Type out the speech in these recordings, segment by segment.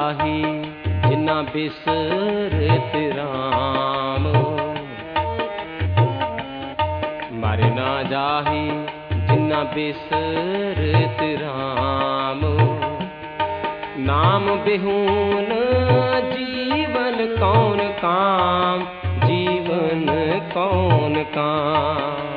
जाही जिन्ना बिसरत राम। मर ना जाही जिन्ना बिसरत राम। नाम बिहून जीवन कौन काम, जीवन कौन काम।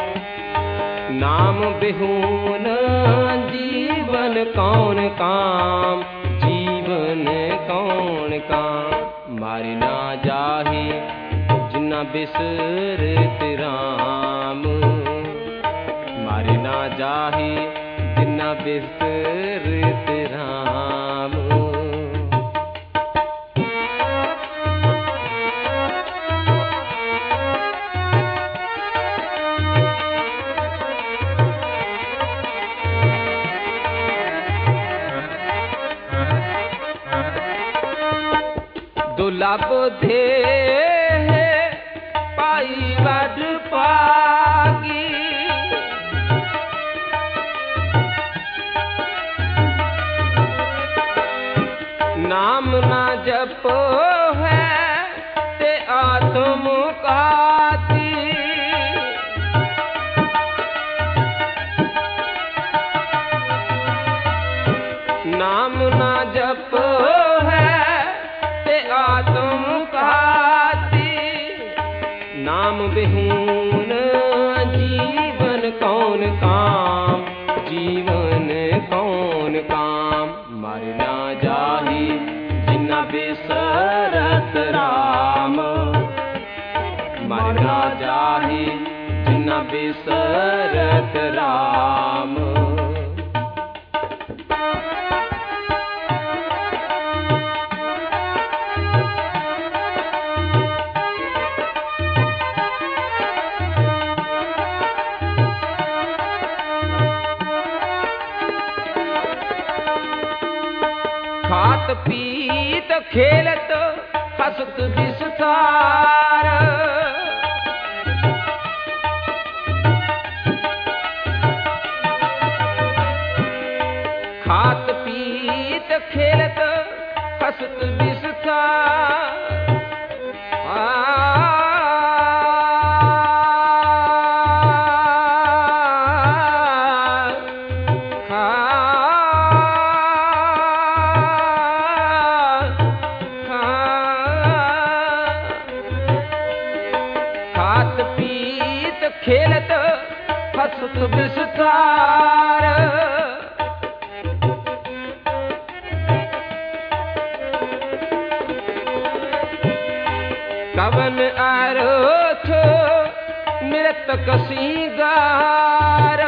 नाम बिहून जीवन कौन काम, जीवन कौन काम। मर ना जाही जिन्ना बिसरत राम। मर ना जाही जिन्ना बिसरत राम। दुर्लभ दे पाई वड पागी। नाम ना जपो है ते आत्म काती। नाम ना जपो है ते आत्म काती। नाम बिहून जीवन कौन काम, जीवन कौन काम। मर ना जाही जिन्ना बिसरत राम। मर ना जाही जिन्ना बिसरत राम। खात पीत खेलत हसत विस्तार। खात पीत खेलत हसत विस्तार। खात पीत खेलत हसत विस्तार। कवन अर्थ मृतक सिंगार।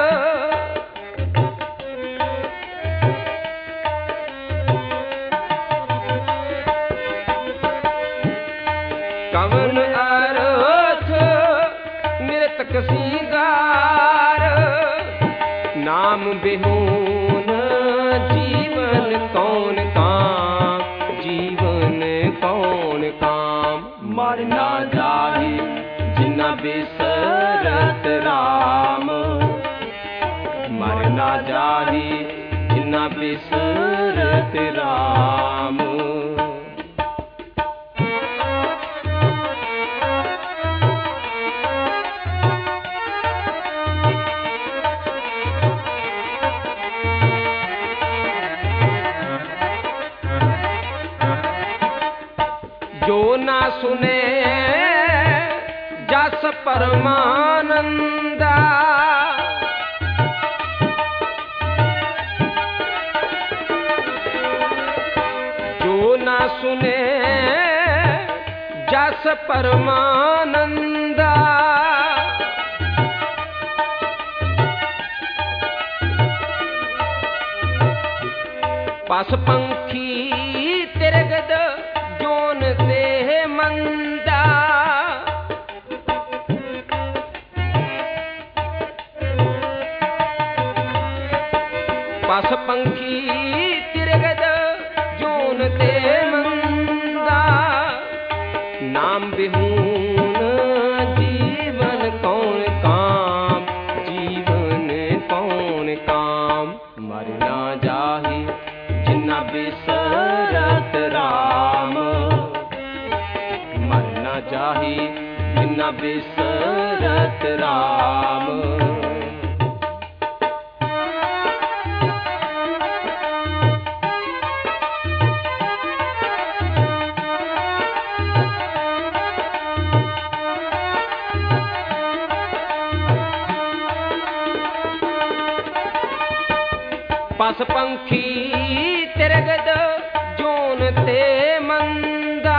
कवन अर्थ मृतक सिंगार। नाम बिहून जीवन कौन काम, जीवन कौन काम। मर ना जाही जिन्ना बिसरत राम। मर ना जाही जिन्ना बिसरत राम। जो ना सुने जस परमानंदा। जो ना सुने जस परमानंदा। पस पंखी तिरगद जोन ते मंदा। पस पंखी तिरगद जोन ते मंदा। नाम बिहून जीवन कौन काम, जीवन कौन काम। मर ना जाही जिन्ना बिसरत जाही जिन्ना बिसरत राम। पस पंखी तिरगद जोन ते मंदा,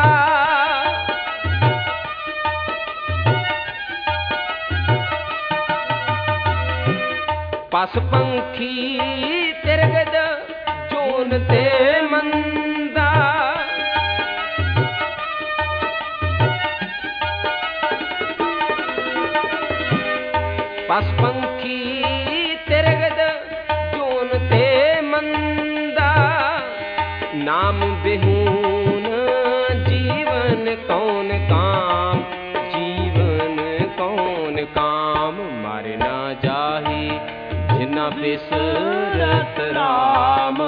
पस पंखी तिरगद जोन ते मंदा, पस पंखी तिरगद ते मंदा, नाम बिहून जीवन कौन काम, जीवन कौन काम। मर ना जाही जिन्ना बिसरत राम,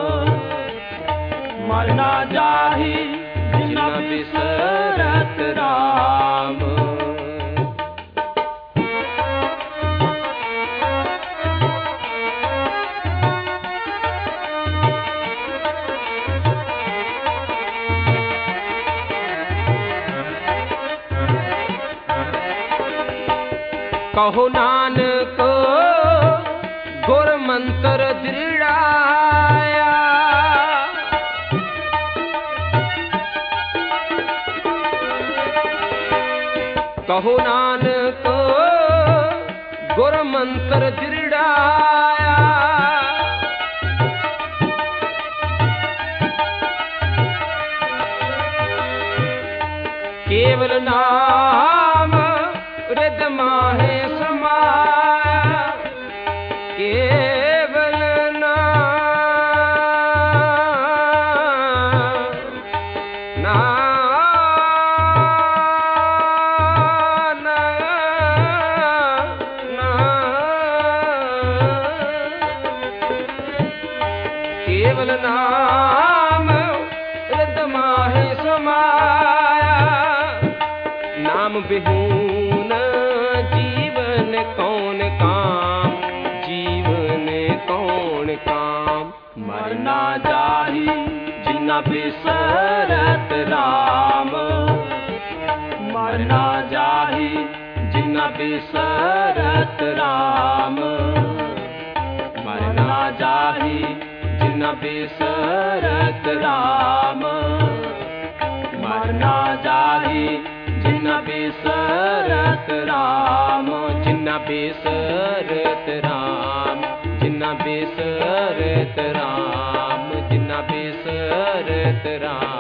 मर ना जाही जिन्ना बिसरत राम। कहो नानक गुर मंत्र दृढ़ाया, कहो नानक गुर मंत्र दृढ़ाया, केवल नाम हृदय माहे समाया, केवल केवल नाम हृदय माहे समाया, नाम बिहून जीवन कौन काम, जीवन कौन काम। मर ना जाही जिन्ना बिसरत राम, मर ना जाही जिन्ना बिसरत राम, मर ना जाही जिन्ना बिसरत राम, मर ना जाही जिन्ना बिसरत राम, जिन्ना बिसरत राम, जिन्ना बिसरत राम, जिन्ना बिसरत राम।